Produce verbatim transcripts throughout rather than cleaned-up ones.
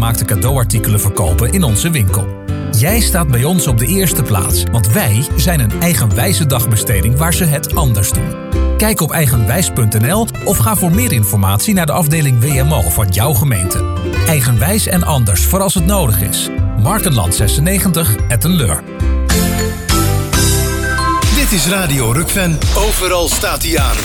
handgemaakte cadeauartikelen verkopen in onze winkel. Jij staat bij ons op de eerste plaats, want wij zijn een eigenwijze dagbesteding waar ze het anders doen. Kijk op eigenwijs punt n l of ga voor meer informatie naar de afdeling W M O van jouw gemeente. Eigenwijs en anders voor als het nodig is. Markenland zesennegentig, Etten-Leur. Dit is Radio Rukven. Overal staat hij aan.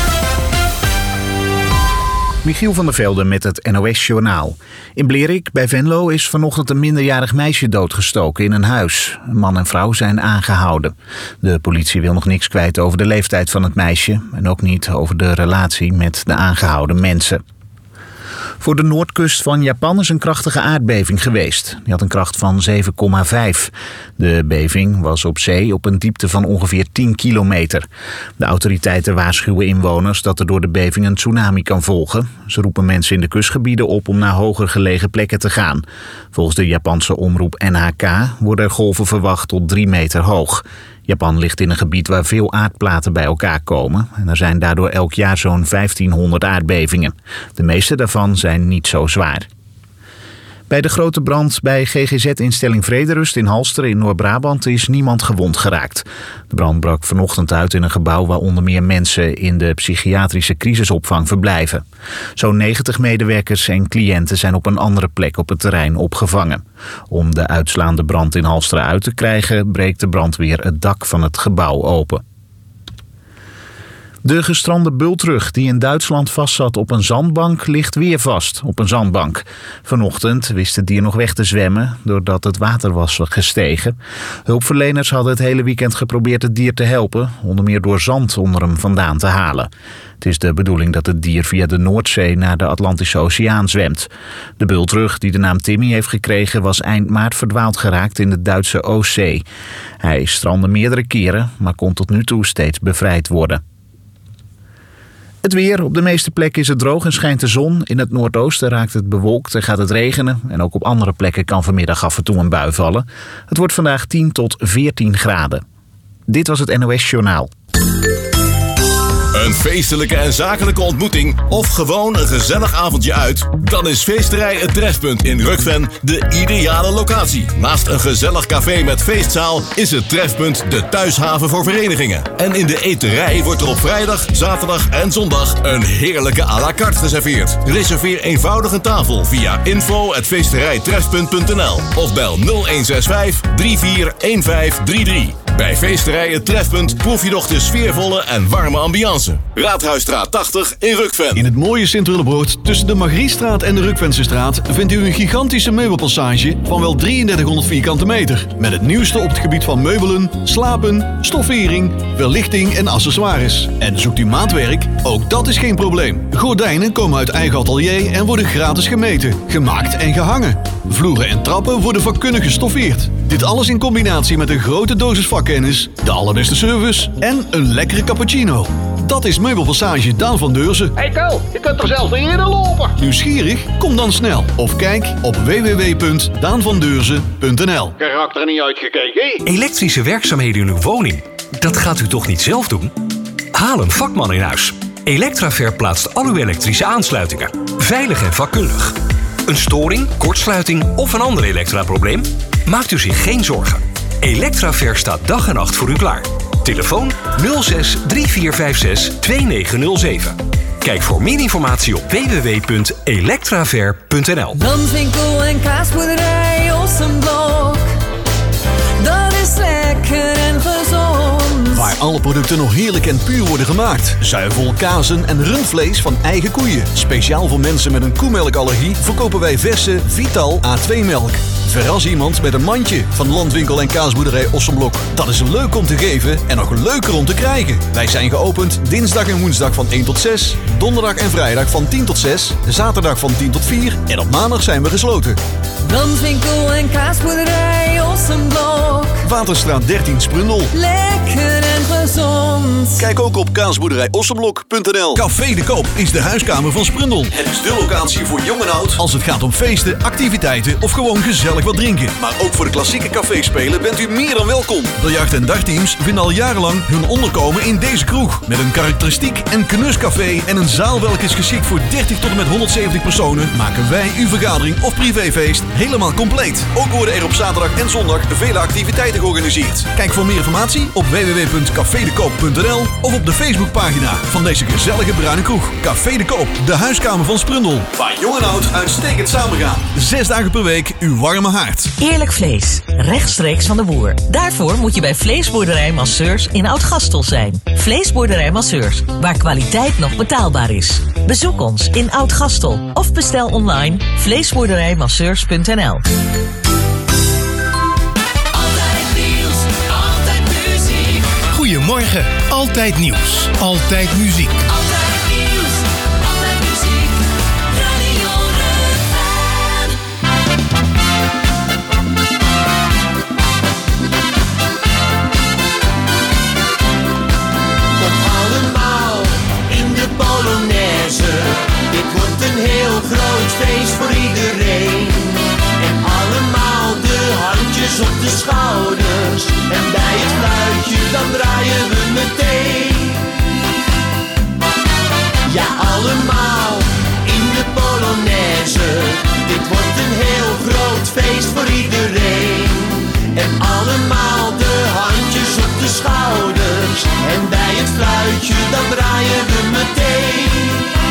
Michiel van der Velde met het N O S-journaal. In Blerik bij Venlo is vanochtend een minderjarig meisje doodgestoken in een huis. Een man en vrouw zijn aangehouden. De politie wil nog niks kwijt over de leeftijd van het meisje en ook niet over de relatie met de aangehouden mensen. Voor de noordkust van Japan is een krachtige aardbeving geweest. Die had een kracht van zeven komma vijf. De beving was op zee op een diepte van ongeveer tien kilometer. De autoriteiten waarschuwen inwoners dat er door de beving een tsunami kan volgen. Ze roepen mensen in de kustgebieden op om naar hoger gelegen plekken te gaan. Volgens de Japanse omroep N H K worden er golven verwacht tot drie meter hoog. Japan ligt in een gebied waar veel aardplaten bij elkaar komen. En er zijn daardoor elk jaar zo'n vijftienhonderd aardbevingen. De meeste daarvan zijn niet zo zwaar. Bij de grote brand bij G G Z-instelling Vrederust in Halster in Noord-Brabant is niemand gewond geraakt. De brand brak vanochtend uit in een gebouw waar onder meer mensen in de psychiatrische crisisopvang verblijven. Zo'n negentig medewerkers en cliënten zijn op een andere plek op het terrein opgevangen. Om de uitslaande brand in Halster uit te krijgen, breekt de brandweer het dak van het gebouw open. De gestrande bultrug die in Duitsland vastzat op een zandbank ligt weer vast op een zandbank. Vanochtend wist het dier nog weg te zwemmen doordat het water was gestegen. Hulpverleners hadden het hele weekend geprobeerd het dier te helpen, onder meer door zand onder hem vandaan te halen. Het is de bedoeling dat het dier via de Noordzee naar de Atlantische Oceaan zwemt. De bultrug, die de naam Timmy heeft gekregen, was eind maart verdwaald geraakt in de Duitse Oostzee. Hij strandde meerdere keren, maar kon tot nu toe steeds bevrijd worden. Het weer. Op de meeste plekken is het droog en schijnt de zon. In het noordoosten raakt het bewolkt en gaat het regenen. En ook op andere plekken kan vanmiddag af en toe een bui vallen. Het wordt vandaag tien tot veertien graden. Dit was het N O S-journaal. Een feestelijke en zakelijke ontmoeting of gewoon een gezellig avondje uit? Dan is Feesterij Het Trefpunt in Rukven de ideale locatie. Naast een gezellig café met feestzaal is het Trefpunt de thuishaven voor verenigingen. En in de eterij wordt er op vrijdag, zaterdag en zondag een heerlijke à la carte geserveerd. Reserveer eenvoudig een tafel via info at feesterijtrefpunt punt n l of bel nul een zes vijf drie vier een vijf drie drie. Bij Feesterij Het Trefpunt proef je nog de sfeervolle en warme ambiance. Raadhuisstraat tachtig in Rukven. In het mooie Sint-Willebroord tussen de Margriestraat en de Rukvensestraat vindt u een gigantische meubelpassage van wel drieëndertighonderd vierkante meter. Met het nieuwste op het gebied van meubelen, slapen, stoffering, verlichting en accessoires. En zoekt u maatwerk? Ook dat is geen probleem. Gordijnen komen uit eigen atelier en worden gratis gemeten, gemaakt en gehangen. Vloeren en trappen worden vakkundig gestoffeerd. Dit alles in combinatie met een grote dosis vakkennis, de allerbeste service en een lekkere cappuccino. Dat is Meubelpassage Daan van Deurzen. Hey Ko, je kunt er zelfs niet eerder lopen. Nieuwsgierig? Kom dan snel of kijk op w w w punt daan van deurzen punt n l. Karakter er niet uitgekeken. Elektrische werkzaamheden in uw woning, dat gaat u toch niet zelf doen? Haal een vakman in huis. Electraver plaatst al uw elektrische aansluitingen. Veilig en vakkundig. Een storing, kortsluiting of een ander elektraprobleem? Maakt u zich geen zorgen. Electraver staat dag en nacht voor u klaar. Telefoon nul zes drie vier vijf zes twee negen nul zeven. Kijk voor meer informatie op w w w punt electraver punt n l. Landwinkel en kaasboerderij Ossenblok. Dat is lekker en gezond. Waar alle producten nog heerlijk en puur worden gemaakt. Zuivel, kazen en rundvlees van eigen koeien. Speciaal voor mensen met een koemelkallergie verkopen wij verse Vital A twee melk. Verras iemand met een mandje van Landwinkel en kaasboerderij Ossenblok. Dat is leuk om te geven en nog leuker om te krijgen. Wij zijn geopend dinsdag en woensdag van één tot zes, donderdag en vrijdag van tien tot zes, zaterdag van tien tot vier en op maandag zijn we gesloten. Landwinkel en kaasboerderij Ossenblok. Waterstraat dertien Sprundel. Lekker en gezond. gezond. Kijk ook op kaasboerderij ossenblok punt n l. Café de Koop is de huiskamer van Sprundel. Het is de locatie voor jong en oud als het gaat om feesten, activiteiten of gewoon gezellig wat drinken. Maar ook voor de klassieke caféspelen bent u meer dan welkom. Biljart- en dagteams vinden al jarenlang hun onderkomen in deze kroeg. Met een karakteristiek en knuscafé en een zaal welke is geschikt voor dertig tot en met honderdzeventig personen, maken wij uw vergadering of privéfeest helemaal compleet. Ook worden er op zaterdag en zondag vele activiteiten georganiseerd. Kijk voor meer informatie op w w w punt café de koop punt n l of op de Facebookpagina van deze gezellige bruine kroeg. Café de Koop, de huiskamer van Sprundel. Waar jong en oud uitstekend samengaan. Zes dagen per week uw warme haard. Eerlijk vlees, rechtstreeks van de boer. Daarvoor moet je bij Vleesboerderij Masseurs in Oud-Gastel zijn. Vleesboerderij Masseurs, waar kwaliteit nog betaalbaar is. Bezoek ons in Oud-Gastel of bestel online vleesboerderijmasseurs punt n l. Goedemorgen, altijd nieuws, altijd muziek. Altijd nieuws, altijd muziek. Radio Rukven. Kom allemaal in de Polonaise. Dit wordt een heel groot feest voor iedereen. En allemaal de handjes op de schouders. En bij het fluitje dan draaien we meteen. Ja, allemaal in de Polonaise. Dit wordt een heel groot feest voor iedereen. En allemaal de handjes op de schouders. En bij het fluitje dan draaien we meteen.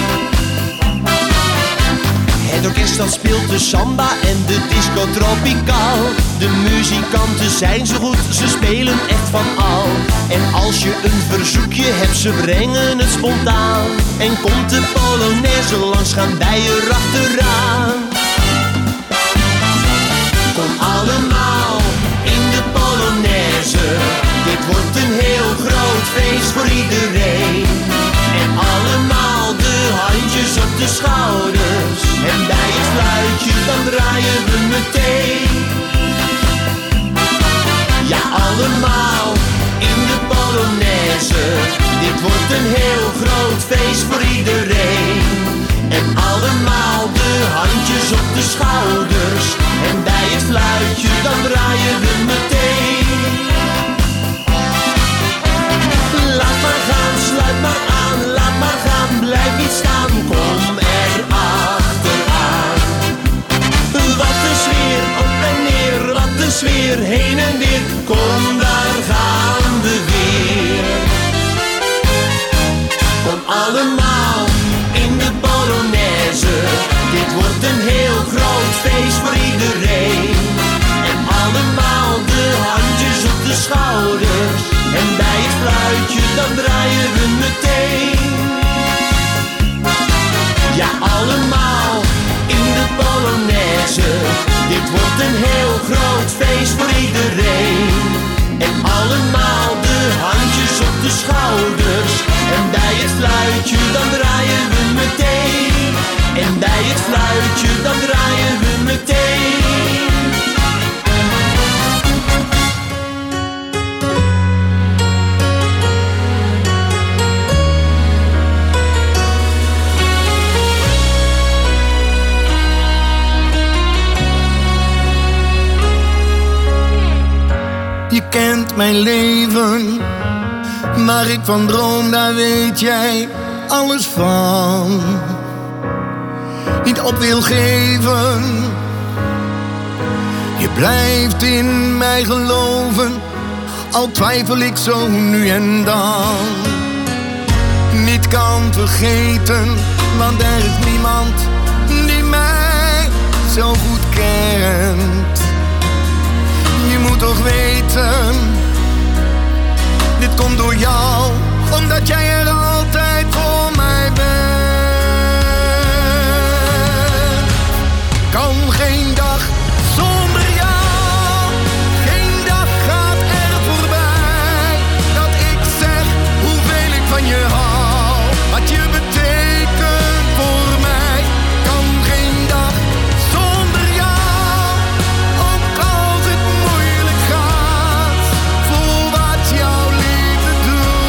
Het orkest dat speelt de samba en de disco tropicaal. De muzikanten zijn zo goed, ze spelen echt van al. En als je een verzoekje hebt, ze brengen het spontaan. En komt de Polonaise langs, gaan wij erachteraan. Kom allemaal in de Polonaise. Dit wordt een heel groot feest voor iedereen. En allemaal de handjes op de schouders. En bij het fluitje dan draaien we meteen. Ja, allemaal in de Polonaise. Dit wordt een heel groot feest voor iedereen. En allemaal de handjes op de schouders. En bij het fluitje dan draaien we meteen. Laat maar gaan, sluit maar aan, laat maar gaan, blijf niet staan, kom er achteraan. Wat een sfeer, op en neer, wat een sfeer, heen en weer, kom daar gaan we weer. Kom allemaal in de Polonaise, dit wordt een heel groot feest voor iedereen. En allemaal de handjes op de schouders. En bij het fluitje dan draaien we meteen. Ja, allemaal in de Polonaise. Dit wordt een heel groot feest voor iedereen. En allemaal de handjes op de schouders. En bij het fluitje dan draaien we meteen. En bij het fluitje dan draaien we meteen. Je kent mijn leven, waar ik van droom, daar weet jij alles van. Niet op wil geven, je blijft in mij geloven, al twijfel ik zo nu en dan. Niet kan vergeten, want er is niemand die mij zo goed kent. Je moet toch weten, dit komt door jou, omdat jij er altijd voor mij bent. Kan geen dag zonder jou, geen dag gaat er voorbij, dat ik zeg hoeveel ik van je hou, wat je betekent voor mij. Kan geen dag zonder jou, ook als het moeilijk gaat, voel wat jouw liefde doet.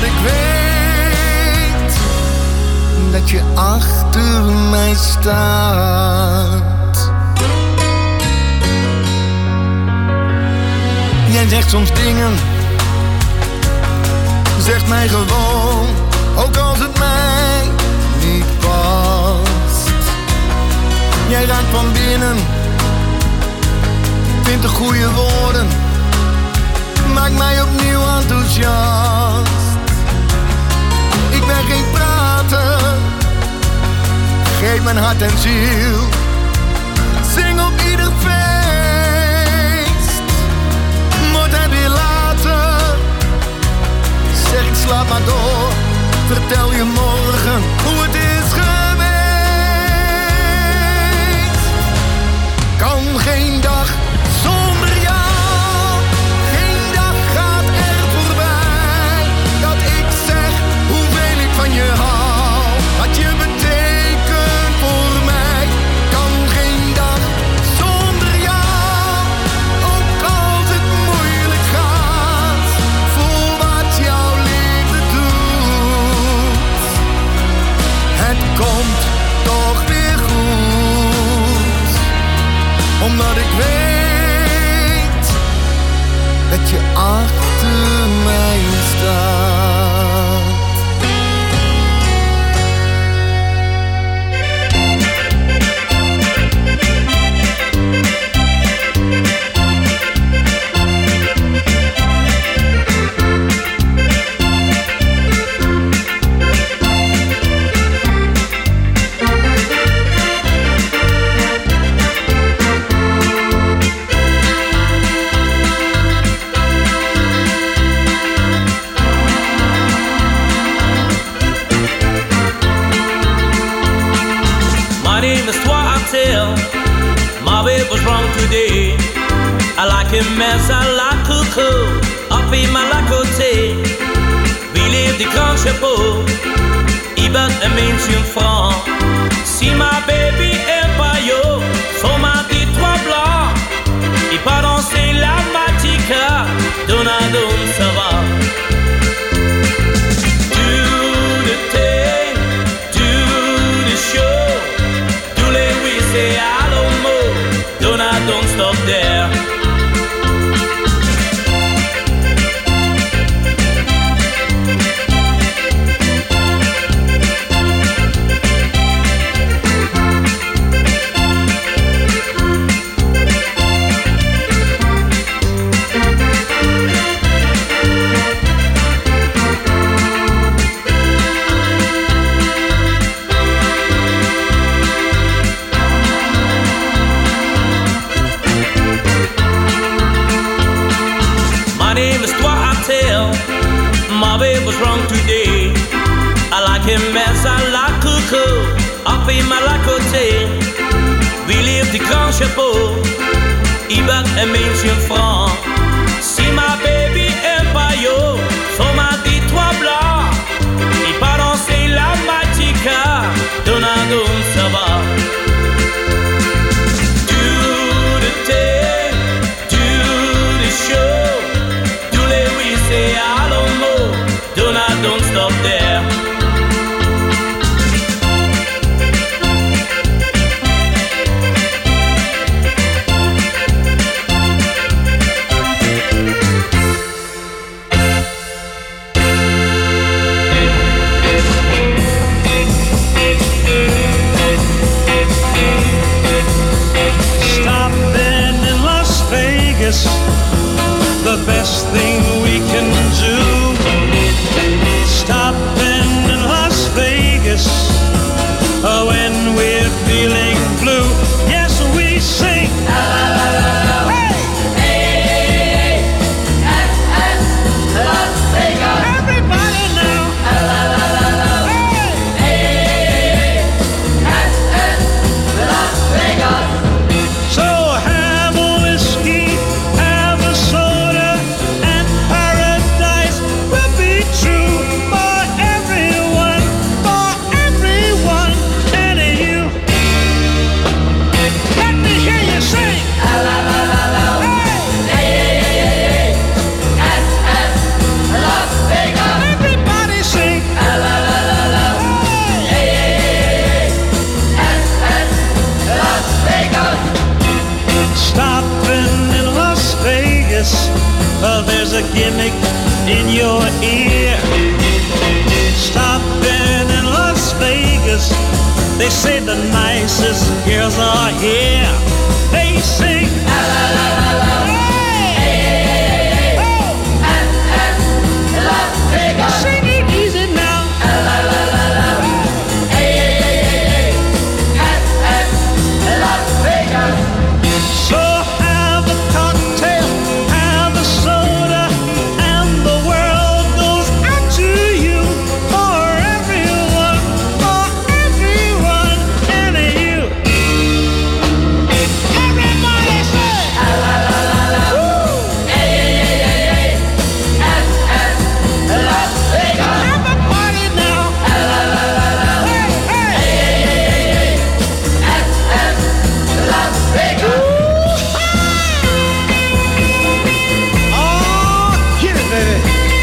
ik weet dat je achter mij staat. Jij zegt soms dingen, zegt mij gewoon, ook als het mij niet past. Jij raakt van binnen, vindt de goede woorden, maakt mij opnieuw enthousiast. Ik ben geen prater, geef mijn hart en ziel, zing op ieder feest. Wordt het weer later, zeg ik slaap maar door, vertel je morgen hoe het is geweest. Kan geen dag zonder jou, geen dag gaat er voorbij, dat ik zeg hoeveel ik van je hou, wat je betekent voor mij. Kan geen dag zonder jou, ook als het moeilijk gaat, voel wat jouw liefde doet. Het komt toch weer goed, omdat ik weet dat je achter mij staat. My babe was wrong today. I like him as I like Coco, up in my côté. We live the grand chapeau, il bat un maintien franc. Si ma baby est pas yo, faut m'a dit trois blancs. Il pas danser la matica, Donado ça va. Do the thing, do the show, do les we say hello mo, Donado don't stop there. My babe was wrong today. I like him as I like Coco, up in my côté. We live the grand chapeau, il bat un maintien franc. Si ma baby est pas yo, faut m'a dit trois blancs. Il pas danser la matica, Donado ça va. Do the thing, do the show, do les we say hello mo, Donado don't stop there. Stopping in Las Vegas, the best thing we can do. Stop They say the nicest girls are here. They sing la la la la la. Hey, hey, hey, hey, hey. And, and, Las Vegas. Sing it easy now. La la la la. Hey, hey, hey, hey, hey. And, and, Las Vegas. So have a cocktail, have a soda, and the world goes out to you. For everyone, for everyone, and you. Everybody say la la la la la. Woo! Hey, hey, hey, hey, hey. And, and, Las Vegas. Have a party now. La la la la la. Hey, hey, hey, hey, hey, hey. And, and, Las Vegas. Oh, hit it, baby.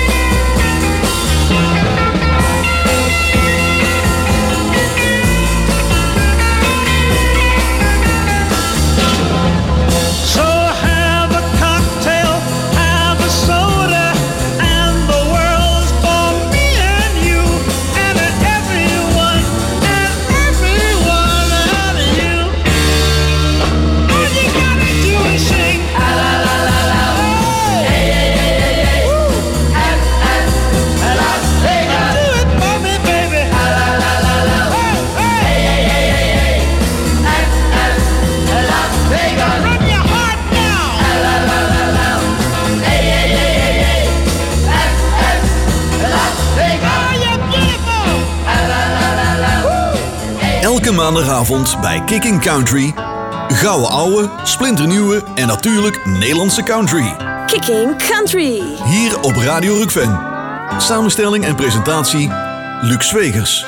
So have a cocktail, have a soda, and the world's for me and you, and everyone, and everyone, and you. All you gotta do is sing la la la la la. Hey, hey, hey, hey, hey. Woo! And, and, Las Vegas. Do it for me, baby. La la la la la. Hey, hey, hey, hey, hey. And, and, Las Vegas. Run your heart now. La la la la. Hey, hey, hey, hey, hey. And, and, Las Vegas. Oh, you're beautiful. La la la la la. Woo! Elke maandagavond bij Kicking Country. Gouden ouwe, splinternieuwe en natuurlijk Nederlandse country. Kicking Country. Hier op Radio Rukven. Samenstelling en presentatie Luc Zwegers.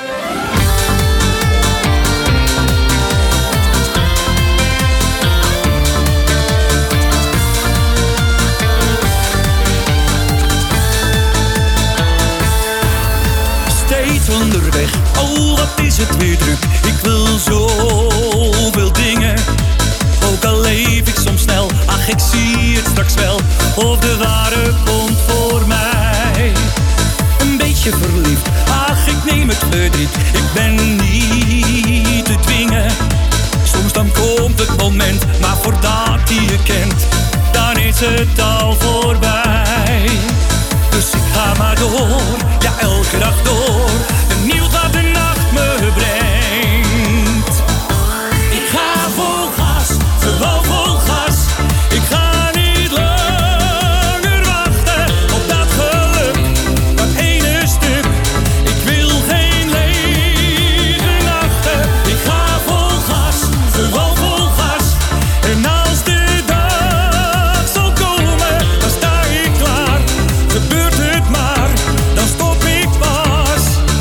Steeds onderweg, oh wat is het weer druk. Ik wil zoveel dingen. Ook al leef ik soms snel, ach ik zie het straks wel. Of de ware komt voor mij. Een beetje verliefd, ach ik neem het verdriet. Ik ben niet te dwingen. Soms dan komt het moment, maar voordat die je kent, dan is het al voorbij. Dus ik ga maar door, ja elke dag door. Benieuwd wat de nacht me brengt. Ik ga vol gas, gewoon vol gas. Ik ga niet langer wachten op dat geluk, dat ene stuk. Ik wil geen lege nachten. Ik ga vol gas, gewoon vol gas. En als de dag zal komen, dan sta ik klaar. Gebeurt het maar, dan stop ik pas.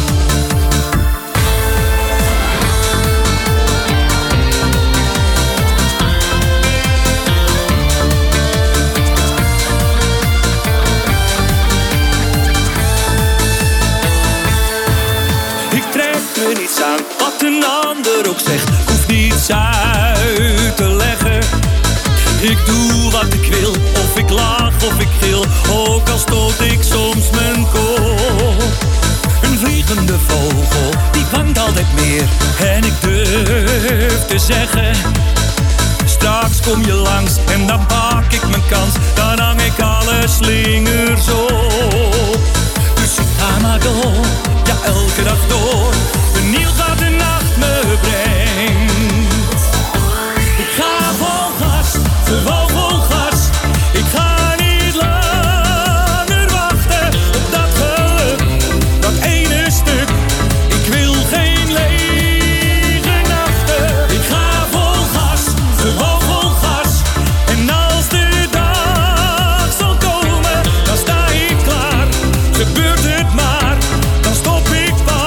Ik trek me niets aan, wat een ander ook zegt. Ik hoef niets uit te leggen. Ik doe wat ik wil, of ik lach of ik gil. Ook al stoot ik soms mijn kop. Een vliegende vogel, die vangt altijd meer. En ik durf te zeggen, straks kom je langs en dan pak ik mijn kans. Dan hang ik alle slingers op. Dus ik ga maar door, ja elke dag door. Benieuwd wat de nacht me brengt. Ik ga vol gas, gewoon vol gas. Ik ga niet langer wachten op dat geluk, dat ene stuk. Ik wil geen lege nachten. Ik ga vol gas, gewoon vol gas. En als de dag zal komen, dan sta ik klaar. Gebeurt het maar, dan stop ik pas.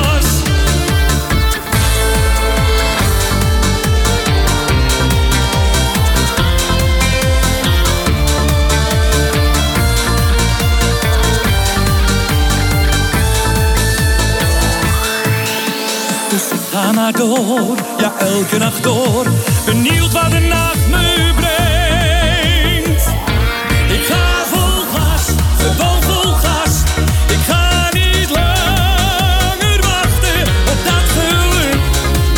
Dus ik ga maar door, ja elke nacht door. Benieuwd wat de nacht me brengt. Ik ga vol gas, gewoon vol gas. Ik ga niet langer wachten op dat geluk,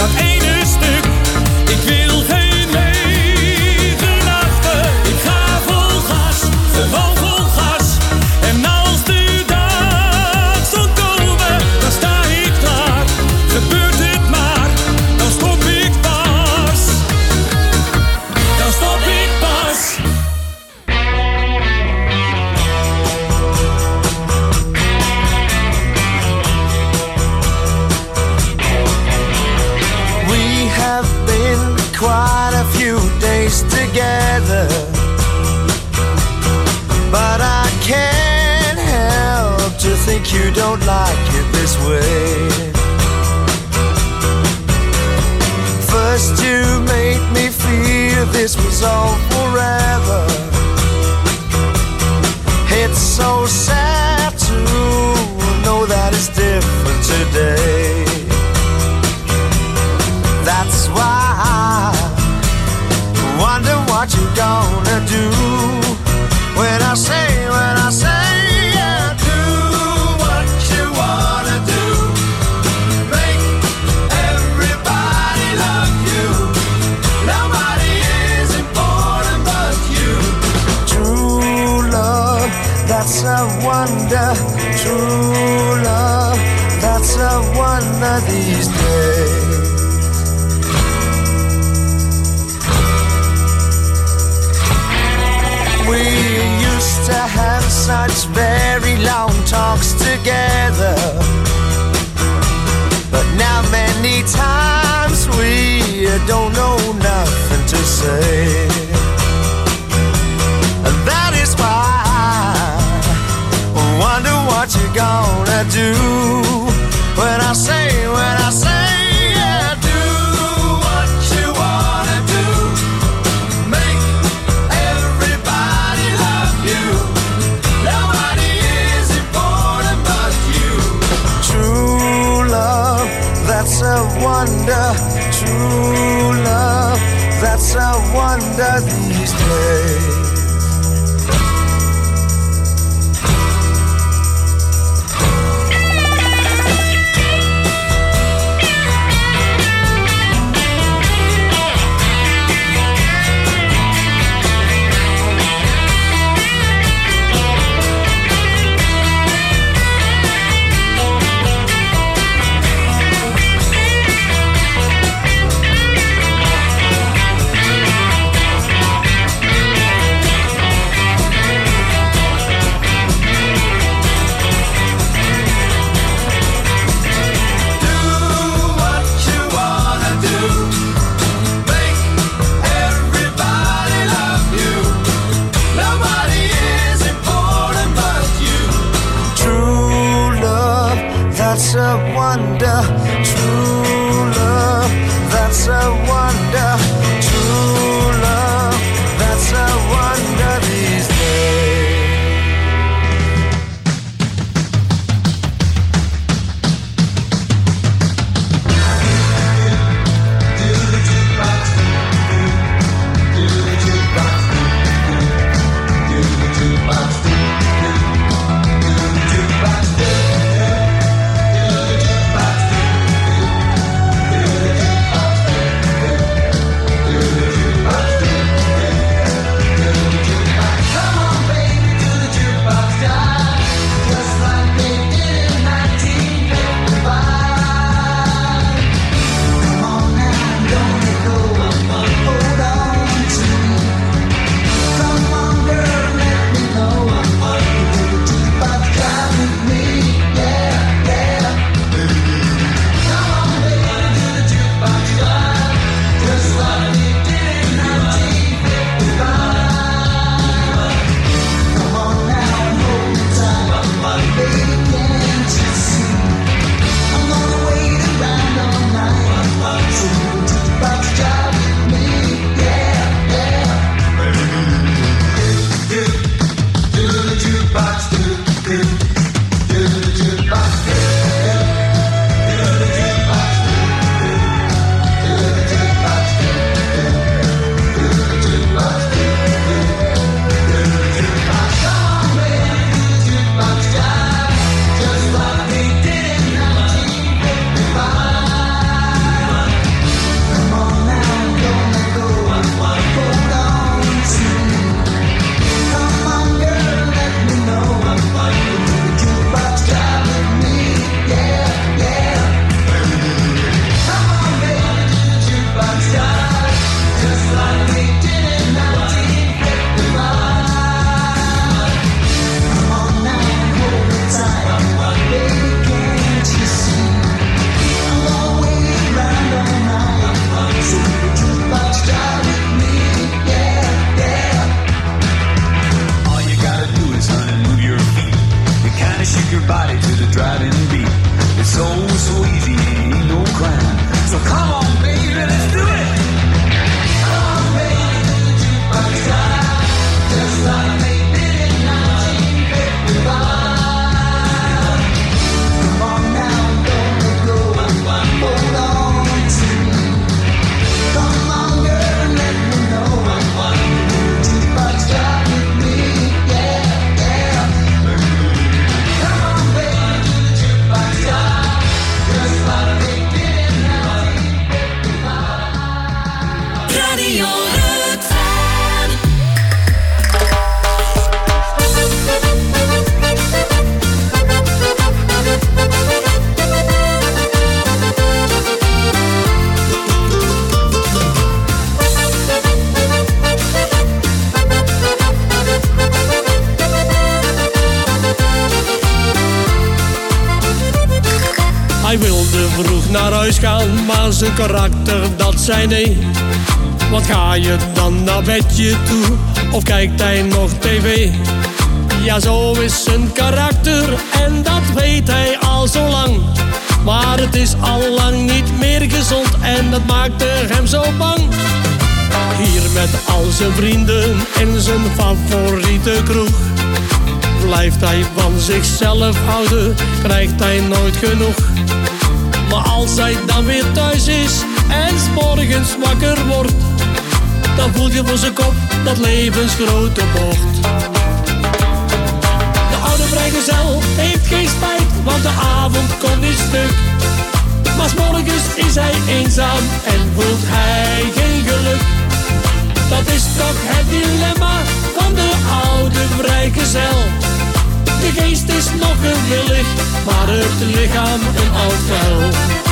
don't like it this way. First you made me feel this was all forever. It's so sad to know that it's different today. That's why I wonder what you're gonna do when I say, when I say, yeah, do what you wanna do. Make everybody love you. Nobody is important but you. True love, that's a wonder. True love, that's a wonder these days. We used to have such very long talks together, but now many times we don't know nothing to say. And that is why I wonder what you're gonna do when I say, when I say, yeah, do what you wanna do. Make everybody love you. Nobody is important but you. True love, that's a wonder. True love, that's a wonder these days. That's a wonder, true love, that's a wonder, true love, that's a wonder these days. Hij wilde vroeg naar huis gaan, maar zijn karakter dat zei nee. Wat ga je dan naar bedje toe, of kijkt hij nog tv? Ja, zo is zijn karakter en dat weet hij al zo lang. Maar het is al lang niet meer gezond en dat maakte hem zo bang. Hier met al zijn vrienden in zijn favoriete kroeg. Blijft hij van zichzelf houden, krijgt hij nooit genoeg. Maar als hij dan weer thuis is en 's morgens wakker wordt, dan voelt hij voor zijn kop dat levensgrote bocht. De oude vrijgezel heeft geen spijt, want de avond komt niet stuk. Maar 's morgens is hij eenzaam en voelt hij geen geluk. Dat is toch het dilemma van de oude vrijgezel. De geest is nog gewillig, maar het lichaam een oud vuil.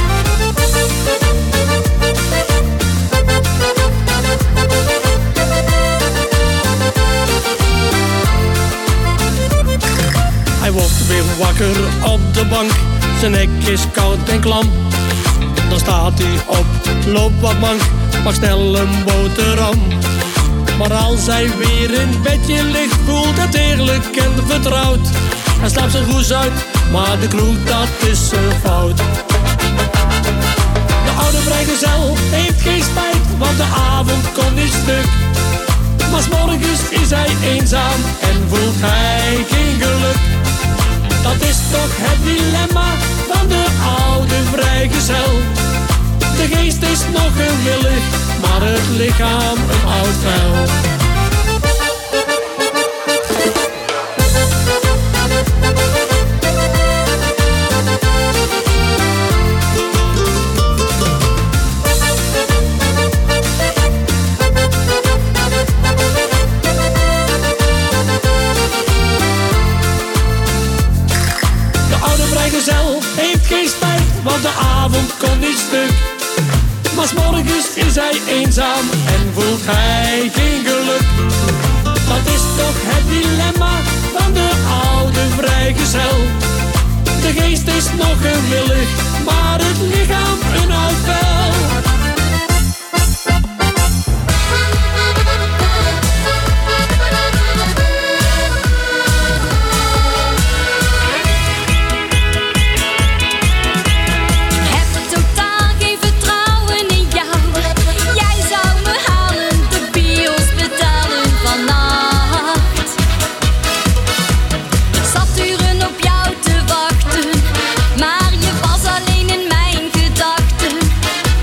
Hij wordt weer wakker op de bank, zijn nek is koud en klam. Dan staat hij op, loopt wat mank, pak snel een boterham. Maar als hij weer in bedje ligt, voelt het eerlijk en vertrouwd. Hij slaapt zijn roes uit, maar de kroeg dat is zijn fout. De oude vrijgezel heeft geen spijt, want de avond komt niet stuk. Maar 's morgens is hij eenzaam en voelt hij geen geluk. Dat is toch het dilemma van de oude vrijgezel. De geest is nog gewillig, maar het lichaam een oud vuil. De oude vrijgezel heeft geen spijt, want de avond komt niet stuk. Maar 's morgens is hij eenzaam en voelt hij geen geluk. Dat is toch het dilemma van de oude vrijgezel. De geest is nog gewillig, maar het lichaam een oud vuil. Maar je was alleen in mijn gedachten.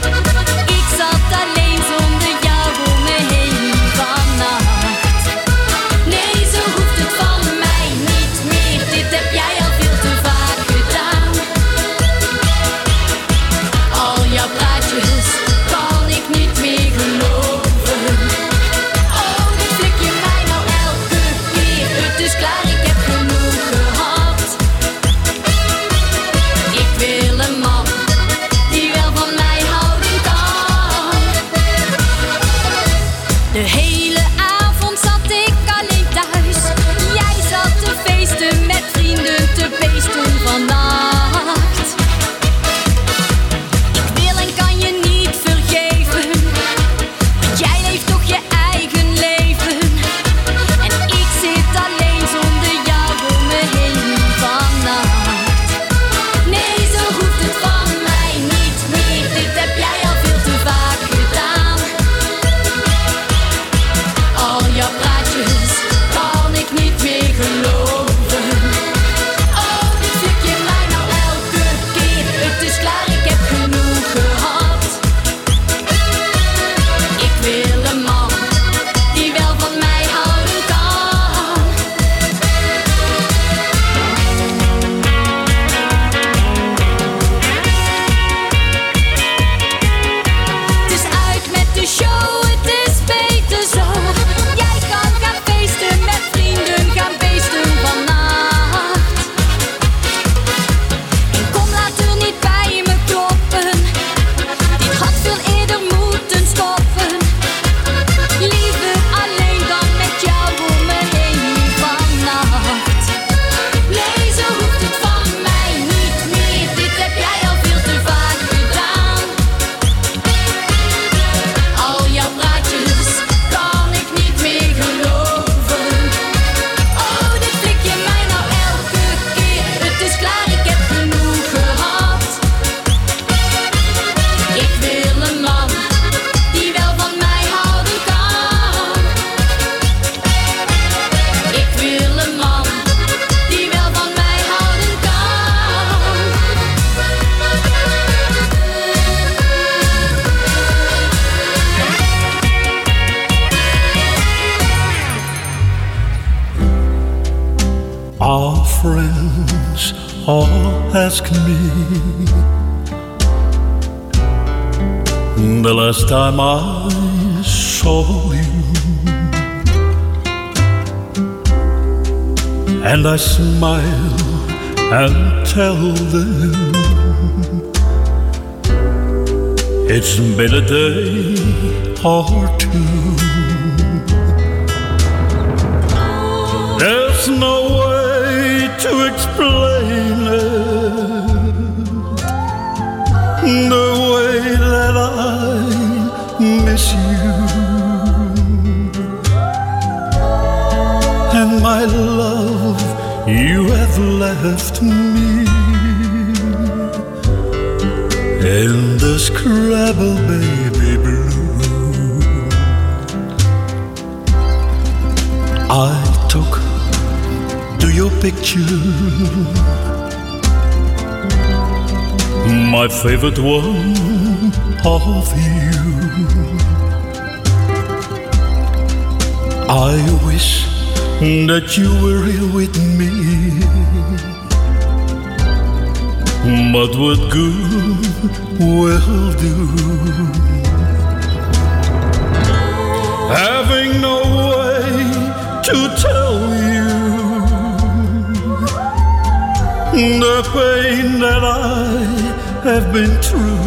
ask me the last time I saw you, and I smile and tell them it's been a day or two. There's no way to explain it, the way that I miss you, and my love, you have left me in the Scrabble baby blue. I took to your picture, my favorite one of you. I wish that you were here with me, but what good will do? Having no way to tell you the pain that I have been through.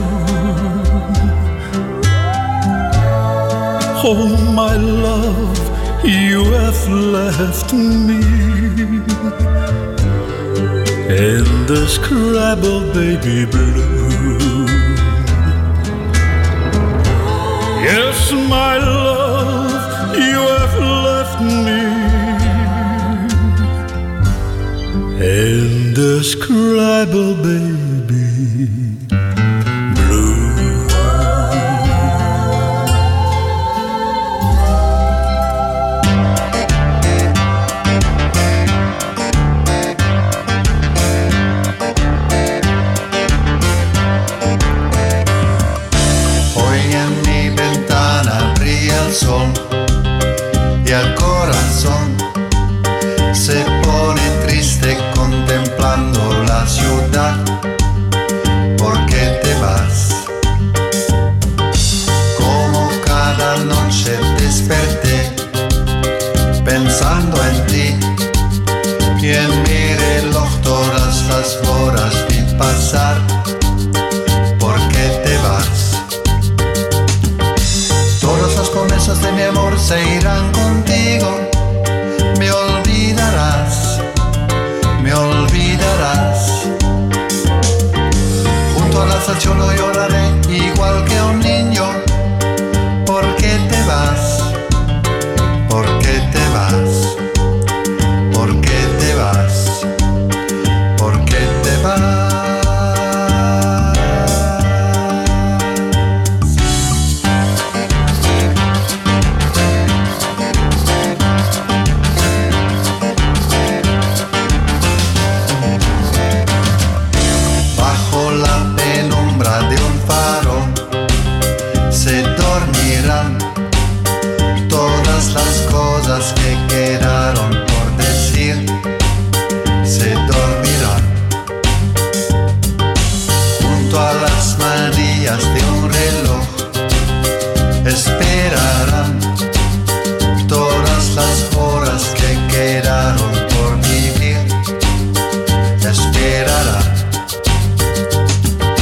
Oh, my love, you have left me in the Scrabble baby blue. Yes, my love, you have left me in the Scrabble baby blue. Hoy en mi ventana brilla el sol y el corazón se pone triste contemplando la ciudad. ¿Por qué te vas? Como cada noche desperté pensando en ti, y en mi reloj todas las horas vi pasar. ¿Por qué te vas? Todas las promesas de mi amor se irán contigo. Me olvidarás, me olvidarás. Junto a la estación no lloraré igual que un niño. ¿Por qué te vas? ¿Por qué te vas? ¿Por qué te vas? ¿Por qué te vas? Bajo la penumbra de un faro se dormirán todas las cosas que quedaron por decir. Se dormirán junto a las manillas de un reloj. Esperarán todas las horas que quedaron por vivir. Esperarán.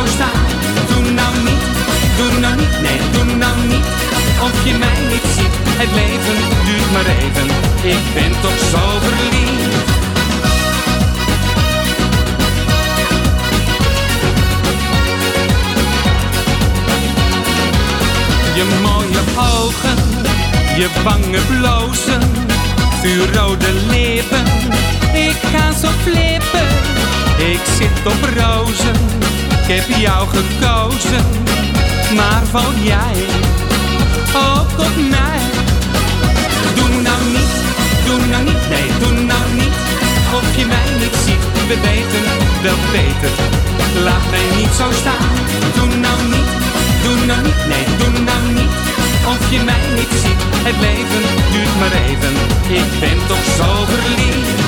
staan. Doe nou niet, doe nou niet, nee, doe nou niet. Of je mij niet ziet, het leven duurt maar even. Ik ben toch zo verliefd. Je mooie ogen, je wangen blozen, vuurrode lippen. Ik ga zo flippen, ik zit op rozen. Ik heb jou gekozen, maar val jij ook op mij? Doe nou niet, doe nou niet, nee, doe nou niet. Of je mij niet ziet, we weten wel beter. Laat mij niet zo staan. Doe nou niet, doe nou niet, nee, doe nou niet. Of je mij niet ziet, het leven duurt maar even. Ik ben toch zo verliefd.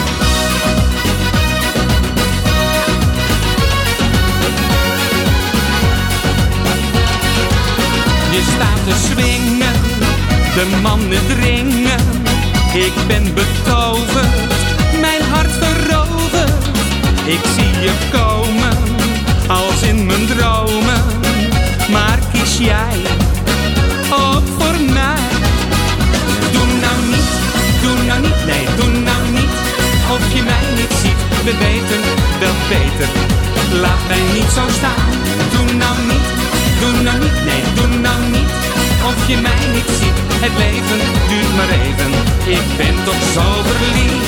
Je staat te swingen, de mannen dringen. Ik ben betoverd, mijn hart veroverd. Ik zie je komen, als in mijn dromen. Maar kies jij ook voor mij? Doe nou niet, doe nou niet, nee, doe nou niet. Of je mij niet ziet, we weten wel beter. Laat mij niet zo staan. Doe nou niet, doe nou niet, nee, doe nou niet. Of je mij niet ziet, het leven duurt maar even. Ik ben toch zo verliefd.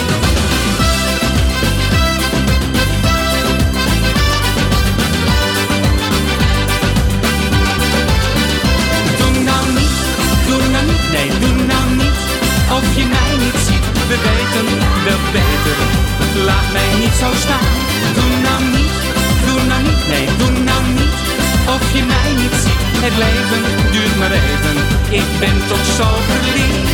Doe nou niet, doe nou niet, nee, doe nou niet. Of je mij niet ziet, we weten wel beter. Laat mij niet zo staan. Doe nou niet, doe nou niet, nee, doe nou niet. Of je mij niet ziet, het leven duurt maar even. Ik ben toch zo verliefd.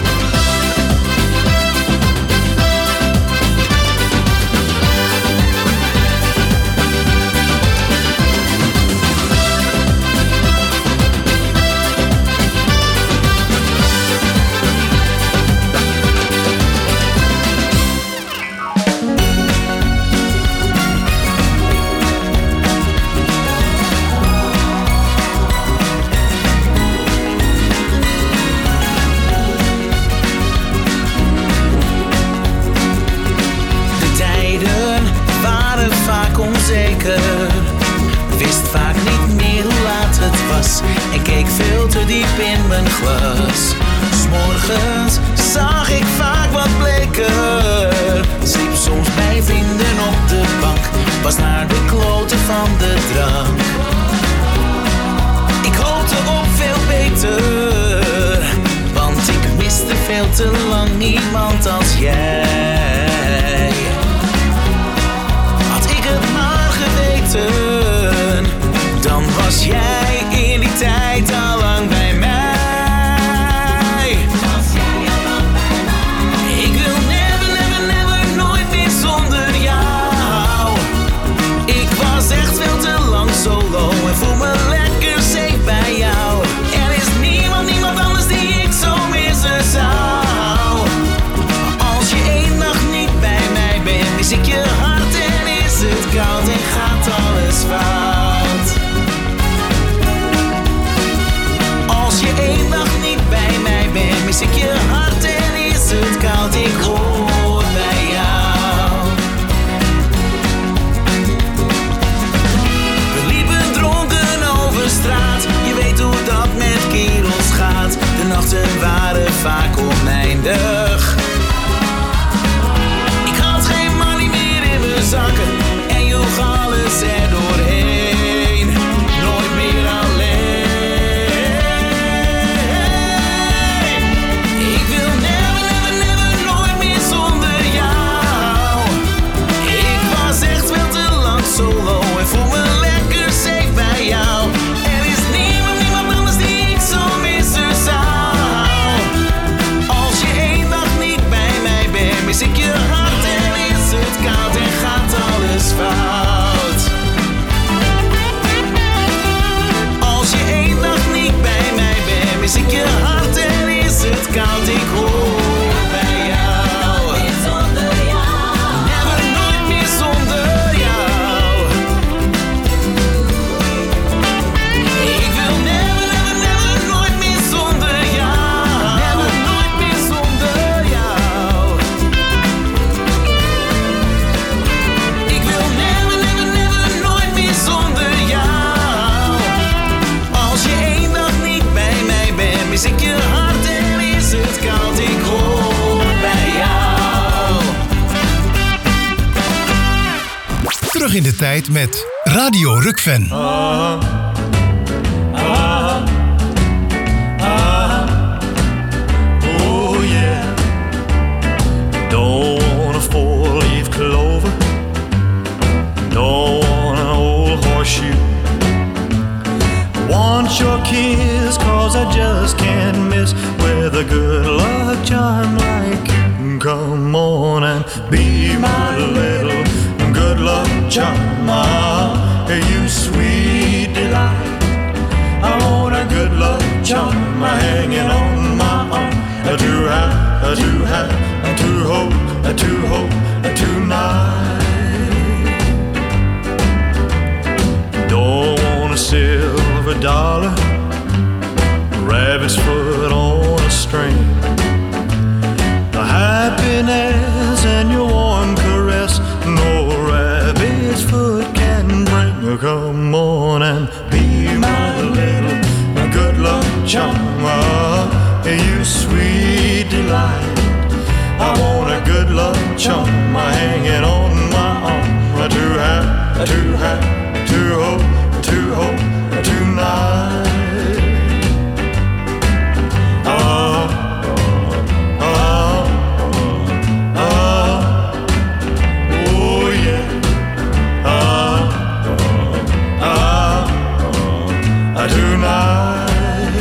Wist vaak niet meer hoe laat het was en keek veel te diep in mijn glas. 'S Morgens zag ik vaak wat bleker. Sliep soms bij vrienden op de bank, was naar de kloten van de drank. Ik hoopte op veel beter, want ik miste veel te lang niemand als jij. Had ik het maar geweten, dan was jij in die tijd al lang bij mij. Ik wil never, never, never, nooit meer zonder jou. Ik was echt veel te lang solo en voel me lekker safe bij jou. Er is niemand, niemand anders die ik zo missen zou. Als je één nacht niet bij mij bent, mis ik je hart en is het koud en gaat alles fout. Als je één nacht niet bij mij bent, mis ik je hart en is het koud, ik hoor bij jou. We liepen dronken over straat, je weet hoe dat met kerels gaat. De nachten waren vaak oneindig. Ik had geen money meer in mijn zakken en joeg alles er doorheen. Nooit meer alleen. Ik wil never, never, never, nooit meer zonder jou. Ik was echt veel te lang solo en voel me lekker safe bij jou. Er is niemand, niemand anders die ik zo missen zou. Als je één dag niet bij mij bent, mis ik je hart en is het koud en gaat alles fout. Als je één dag niet bij mij bent, mis ik je hart en is het koud, ik hoor bij jou. Never, nooit meer zonder jou. in de tijd met Radio Rukven. Ah, ah, ah, oh yeah. Don't want a four-leaf clover. Don't want an old horseshoe. Want your kiss, cause I just can't miss with a good luck charm like you. Come on and be my little good luck charm. Ah, you sweet delight. I want a good luck charm hanging on my arm. To have, to have, to hope, to hope tonight. Don't want a silver dollar, rabbit's foot on a string. The happiness and your warm caress, no rabbit's foot can bring. Come on and be my little good luck charm. Ah, you sweet delight. I want a good luck charm hanging on my arm. To have, to have, to hope, to hope tonight. Ah, ah, ah, oh yeah. Ah, ah, ah, tonight.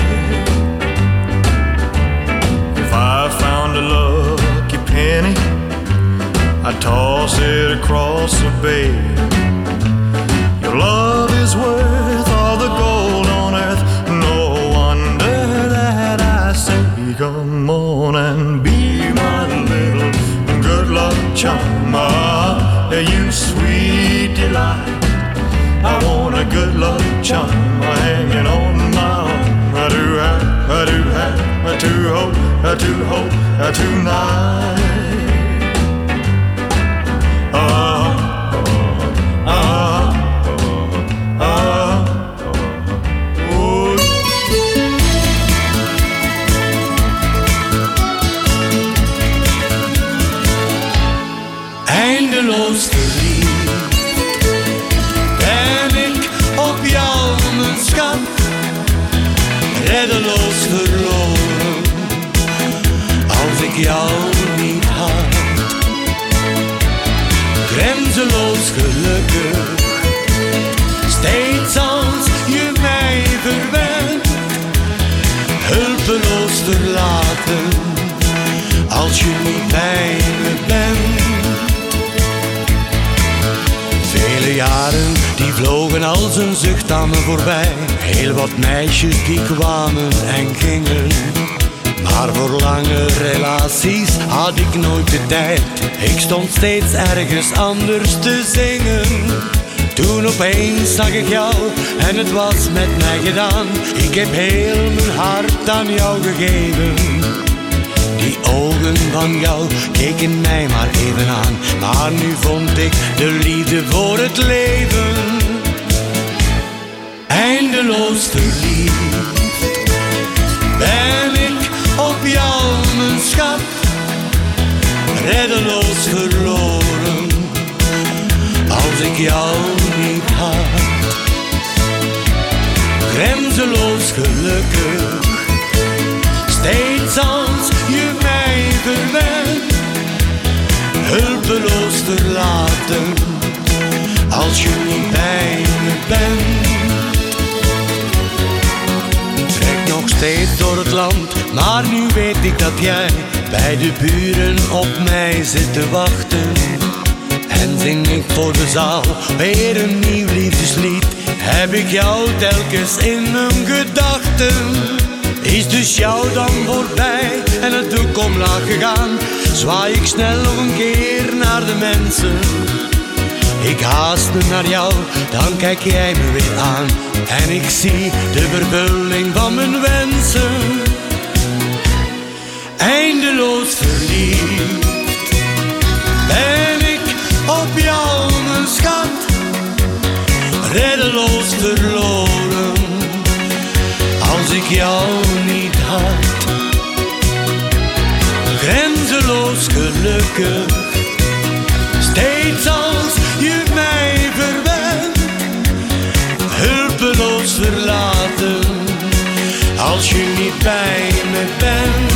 If I found a lucky penny, I'd toss it across the bay. Your love is worth all the gold on earth. No wonder that I say, come on and be my little good luck charm. Ah, you sweet delight. I want a good luck charm hanging on my arm. I do have, I do have, I do hope, I do hope tonight. Ah, ah, ah, oh. Eindeloos verliefd ben ik op jou, mijn schat. Reddeloos verloren als ik jou niet had. Grenzeloos gelukkig, steeds als je mij verwent. Hulpeloos verlaten, als je niet bij me bent. Vele jaren die vlogen als een zucht aan me voorbij. Heel wat meisjes die kwamen en gingen. Maar voor lange relaties had ik nooit de tijd. Ik stond steeds ergens anders te zingen. Toen opeens zag ik jou en het was met mij gedaan. Ik heb heel mijn hart aan jou gegeven. Die ogen van jou keken mij maar even aan. Maar nu vond ik de liefde voor het leven. Eindeloos verliefd ben ik op jou, mijn schat. Reddeloos verloren als ik jou niet had. Grenzeloos gelukkig, steeds als je mij verwent. Hulpeloos verlaten als je niet bij me bent. Trek nog steeds door het land, maar nu weet ik dat jij bij de buren op mij zit te wachten. En zing ik voor de zaal weer een nieuw liefdeslied. Heb ik jou telkens in mijn gedachten. Is dus jou dan voorbij en het doek omlaag gegaan, zwaai ik snel nog een keer naar de mensen. Ik haast me naar jou, dan kijk jij me weer aan. En ik zie de vervulling van mijn wensen. Eindeloos verliefd ben ik op jou, mijn schat. Reddeloos verloren als ik jou niet had. Grenzeloos gelukkig, steeds als je mij verlaat. hulpeloos verlaten als je niet bij me bent.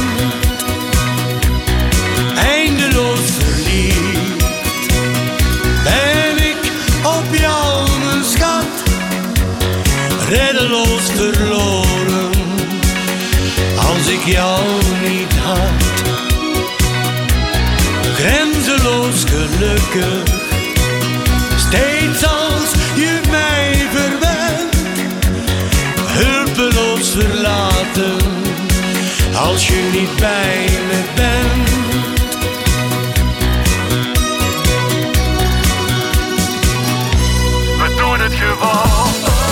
Eindeloos verliefd ben ik op jou, mijn schat. Reddeloos verloren als ik jou niet had. Grenzeloos gelukkig steeds als je mij verwendt. Hulpeloos verlaten als je niet bij me bent. We doen het gewoon.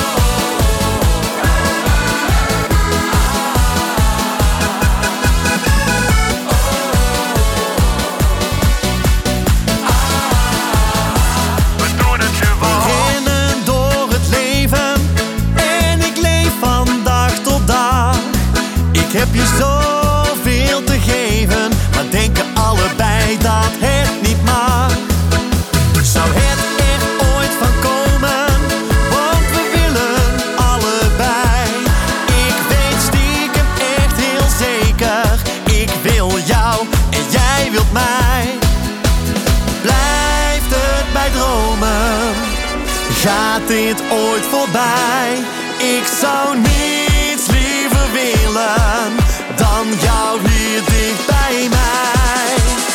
Ik heb je zoveel te geven, maar denken allebei dat het niet mag. Zou het er ooit van komen, want we willen allebei. Ik weet stiekem echt heel zeker, ik wil jou en jij wilt mij. Blijft het bij dromen, gaat dit ooit voorbij? Ik zou niets liever willen dan jou hier dicht bij mij.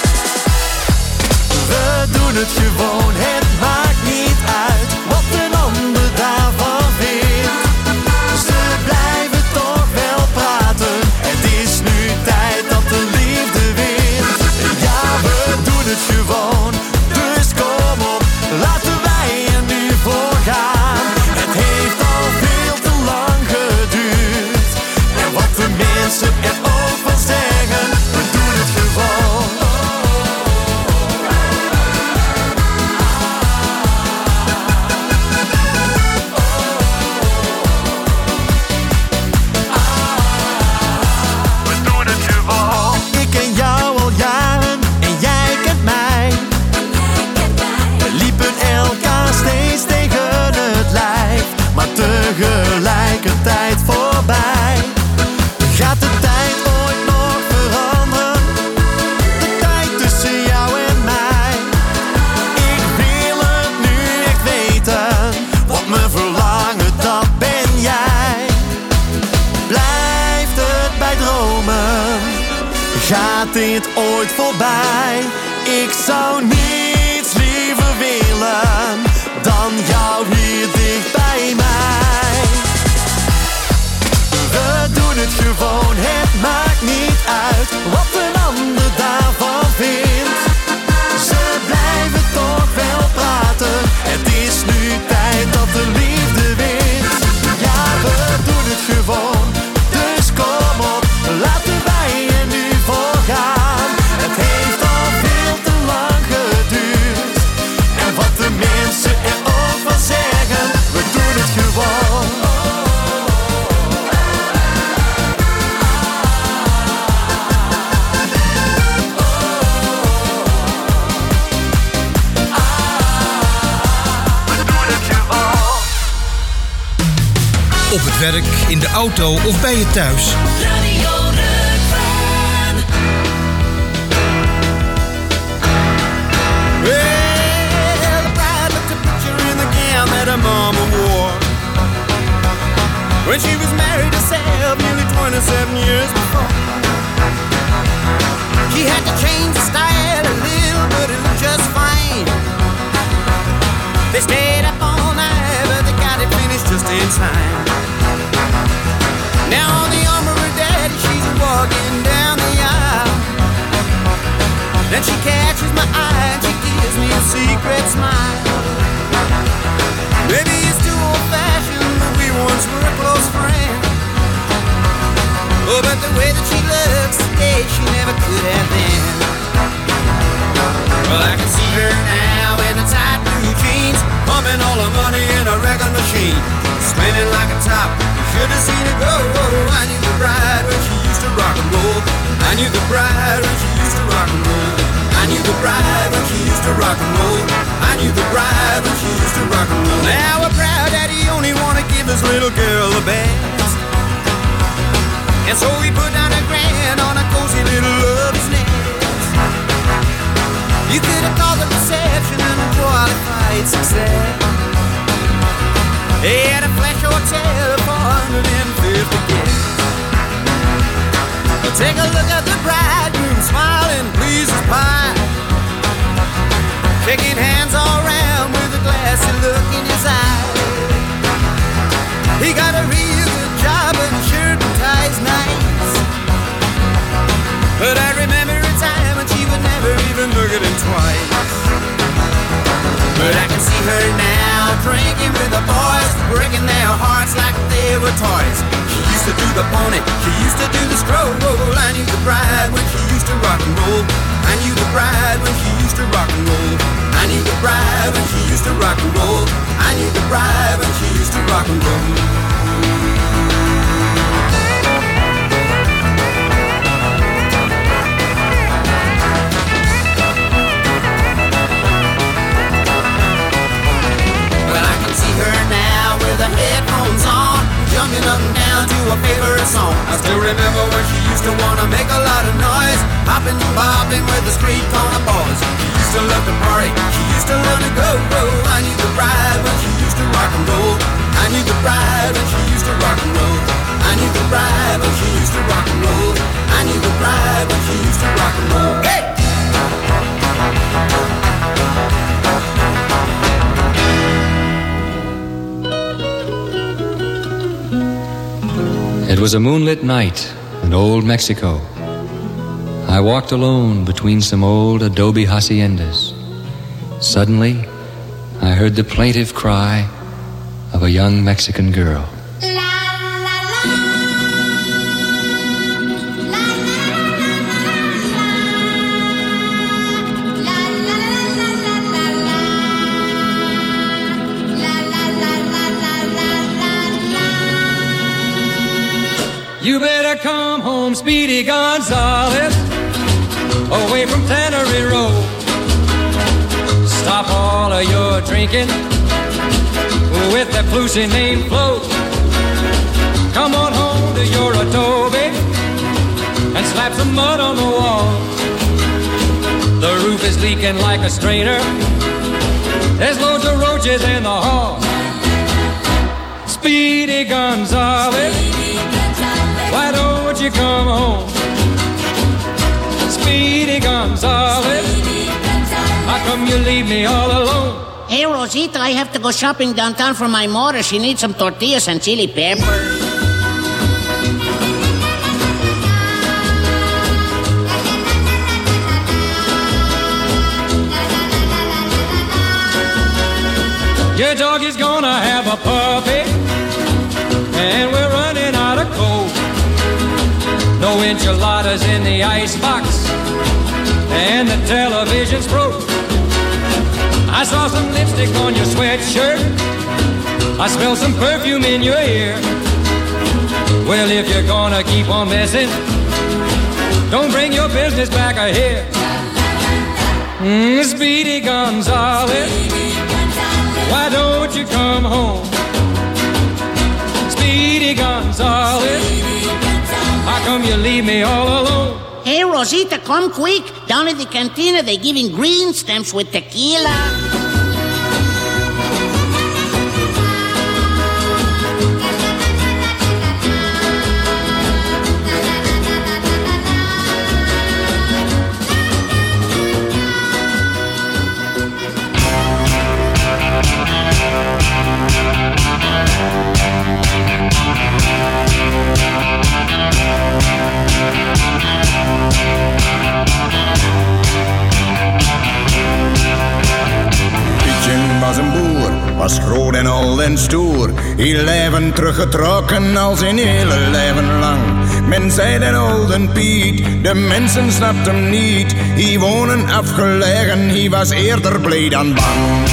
We doen het gewoon, het maakt niet uit wat een ander daarvan vindt. Ze blijven toch wel praten, het is nu tijd dat de liefde wint. Ja, we doen het gewoon, dus kom op, laten wij er nu voor gaan. Het heeft al veel te lang geduurd en wat de mensen er ook van zeggen, we doen het gewoon. We doen het gewoon. Ik ken jou al jaren en jij kent mij. We liepen elkaar steeds tegen het lijf, maar tegelijkertijd voorbij. Gaat de tijd ooit nog veranderen? De tijd tussen jou en mij. Ik wil het nu echt weten, want mijn verlangen dat ben jij. Blijft het bij dromen? Gaat dit ooit voorbij? Ik zou niets liever willen dan jou hier dicht bij mij. We doen het gewoon, het maakt niet uit wat een ander daarvan vindt. Ze blijven toch wel praten, het is nu tijd dat de liefde wint. Ja, we doen het gewoon, dus kom op, laten wij er nu voor gaan. Het heeft al veel te lang geduurd en wat de mensen er ook van zeggen, we doen het gewoon. Op het werk, in de auto of bij je thuis. Radio Rukven. Well, the bride looked a picture in the gown that her mama wore when she was married herself nearly twenty-seven years before. He had to change the style a little, but it looked just fine. They stayed up all night, but they got it finished just in time. Now on the arm of her daddy, she's walking down the aisle. Then she catches my eye and she gives me a secret smile. Maybe it's too old-fashioned, but we once were a close friend. Oh, but the way that she looks today, she never could have been. Well, I can see her now in the tight blue jeans, pumping all her money in a record machine, spinning like a top. Should have seen her go. I knew the bride when she used to rock and roll. I knew the bride when she used to rock and roll. I knew the bride when she used to rock and roll. I knew the bride when she used to rock and roll. Now a proud daddy on only wanna give his little girl the best. And so he put down a grand on a cozy little love's nest. You could have called it reception and qualified success. He had a flash hotel of four hundred fifty guests. Take a look at the bridegroom smiling, pleased as pie, shaking hands all around with a glassy look in his eye. He got a real good job and shirt and tie's nice. But I remember a time when she would never even look at him twice. But I can see her now drinking with the boys, breaking their hearts like they were toys. She used to do the pony, she used to do the stroll. I knew the bride when she used to rock and roll. I knew the bride when she used to rock and roll. I knew the bride when she used to rock and roll. I knew the bride when she used to rock and roll. The headphones on, jumping up and down to a favorite song. I still remember when she used to wanna make a lot of noise, hopping and bobbing with the street corner boys. She used to love to party, she used to love to go, go. I knew the bride when she used to rock and roll. I knew the bride when she used to rock and roll. I knew the bride when she used to rock and roll. I knew the bride when she used to rock and roll. Hey! It was a moonlit night in old Mexico. I walked alone between some old adobe haciendas. Suddenly, I heard the plaintive cry of a young Mexican girl. You better come home, Speedy Gonzales, away from Tannery Road. Stop all of your drinking with that Flusy name float. Come on home to your adobe and slap some mud on the wall. The roof is leaking like a strainer. There's loads of roaches in the hall. Speedy Gonzales, why don't you come home? Speedy Gonzales, how come you leave me all alone? Hey, Rosita, I have to go shopping downtown for my mother. She needs some tortillas and chili peppers. Your dog is gonna have a puppy, and we're running out of coal. No enchiladas in the icebox, and the television's broke. I saw some lipstick on your sweatshirt. I smell some perfume in your ear. Well, if you're gonna keep on messing, don't bring your business back here. Mm, Speedy Gonzales, why don't you come home? Speedy Gonzales, how come you leave me all alone? Hey, Rosita, come quick. Down at the cantina, they're giving green stamps with tequila. Was een boer, was groot en oud en stoer. Heel leven teruggetrokken al zijn hele leven lang. Men zei den oude Piet, de mensen snapten hem niet. Hij wonen afgelegen, hij was eerder blij dan bang.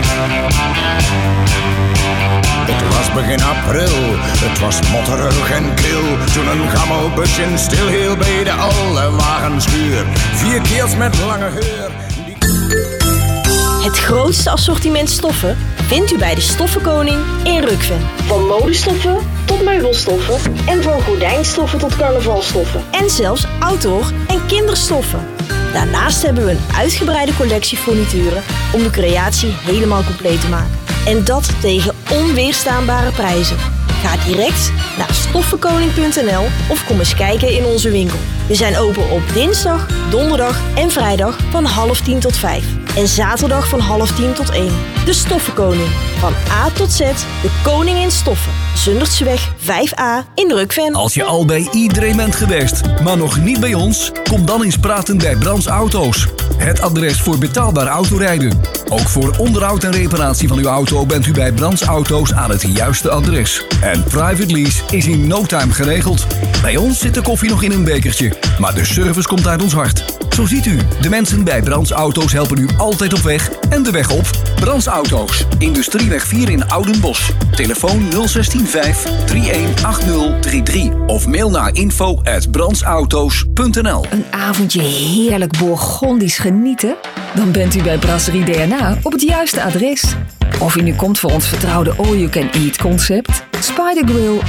Het was begin april, het was motterig en kil. Toen een gammel busje stil heel bij de oude wagenschuur. Vier keels met lange heur. Het grootste assortiment stoffen vindt u bij de Stoffenkoning in Rukven. Van modestoffen tot meubelstoffen en van gordijnstoffen tot carnavalstoffen. En zelfs outdoor en kinderstoffen. Daarnaast hebben we een uitgebreide collectie furnituren om de creatie helemaal compleet te maken. En dat tegen onweerstaanbare prijzen. Ga direct naar stoffenkoning punt n l of kom eens kijken in onze winkel. We zijn open op dinsdag, donderdag en vrijdag van half tien tot vijf. En zaterdag van half tien tot één. De Stoffenkoning. Van A tot Z, de koning in stoffen. Zundertseweg vijf a in Rukven. Als je al bij iedereen bent geweest, maar nog niet bij ons, kom dan eens praten bij Brands Auto's. Het adres voor betaalbaar autorijden. Ook voor onderhoud en reparatie van uw auto bent u bij Brands Auto's aan het juiste adres. En private lease is in no time geregeld. Bij ons zit de koffie nog in een bekertje, maar de service komt uit ons hart. Zo ziet u, de mensen bij Brands Auto's helpen u altijd op weg en de weg op. Brands Auto's, Industrieweg vier in Oudenbosch. Telefoon nul een zes vijf drie een acht nul drie drie of mail naar info at brandsauto's punt n l. Een avondje heerlijk Bourgondisch genieten? Dan bent u bij Brasserie D N A op het juiste adres. Of u nu komt voor ons vertrouwde all-you-can-eat concept, Spider Grill